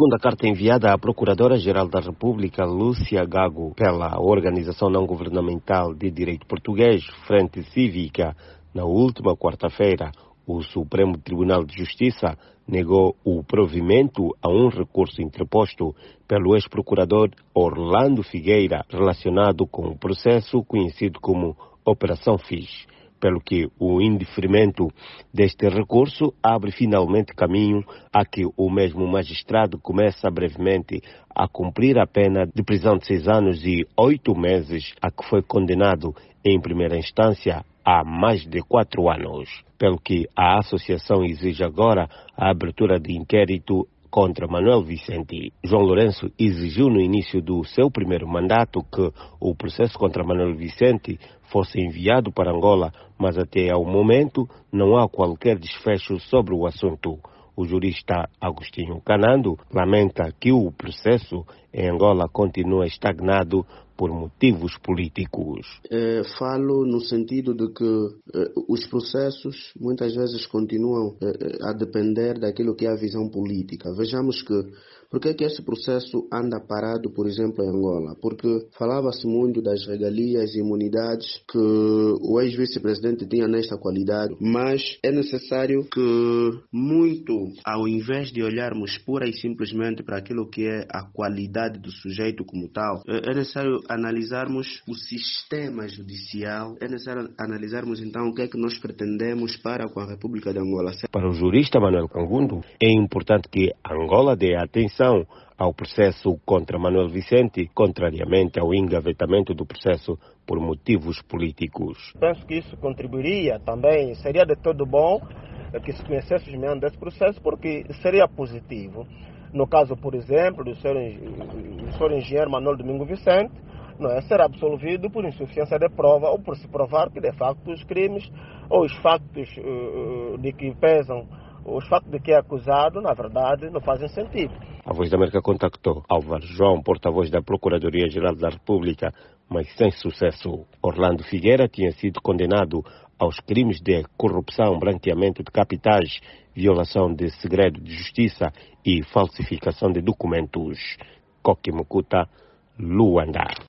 Segundo a carta enviada à Procuradora-Geral da República, Lúcia Gago, pela Organização Não-Governamental de Direito Português, Frente Cívica, na última quarta-feira, o Supremo Tribunal de Justiça negou o provimento a um recurso interposto pelo ex-procurador Orlando Figueira relacionado com o processo conhecido como Operação FIS, pelo que o indeferimento deste recurso abre finalmente caminho a que o mesmo magistrado comece brevemente a cumprir a pena de prisão de 6 anos e 8 meses a que foi condenado em primeira instância há mais de 4 anos, pelo que a associação exige agora a abertura de inquérito contra Manuel Vicente. João Lourenço exigiu no início do seu primeiro mandato que o processo contra Manuel Vicente fosse enviado para Angola, mas até ao momento não há qualquer desfecho sobre o assunto. O jurista Agostinho Canando lamenta que o processo em Angola continua estagnado por motivos políticos. Falo no sentido de que os processos muitas vezes continuam a depender daquilo que é a visão política. Vejamos por que esse processo anda parado, por exemplo, em Angola? Porque falava-se muito das regalias e imunidades que o ex-vice-presidente tinha nesta qualidade, mas é necessário que ao invés de olharmos pura e simplesmente para aquilo que é a qualidade do sujeito como tal, é necessário analisarmos o sistema judicial, é necessário analisarmos então o que é que nós pretendemos para com a República de Angola. Para o jurista Manuel Cangundo, é importante que Angola dê atenção ao processo contra Manuel Vicente, contrariamente ao engavetamento do processo por motivos políticos. Penso que isso contribuiria também, seria de todo bom que se conhecesse os meandros desse processo, porque seria positivo. No caso, por exemplo, do senhor engenheiro Manuel Domingo Vicente, não é, ser absolvido por insuficiência de prova ou por se provar que, de facto, os crimes ou os factos de que pesam, os factos de que é acusado, na verdade, não fazem sentido. A Voz da América contactou Álvaro João, porta-voz da Procuradoria-Geral da República, mas sem sucesso. Orlando Figueira tinha sido condenado aos crimes de corrupção, branqueamento de capitais, violação de segredo de justiça e falsificação de documentos. Coque Mucuta, Luanda.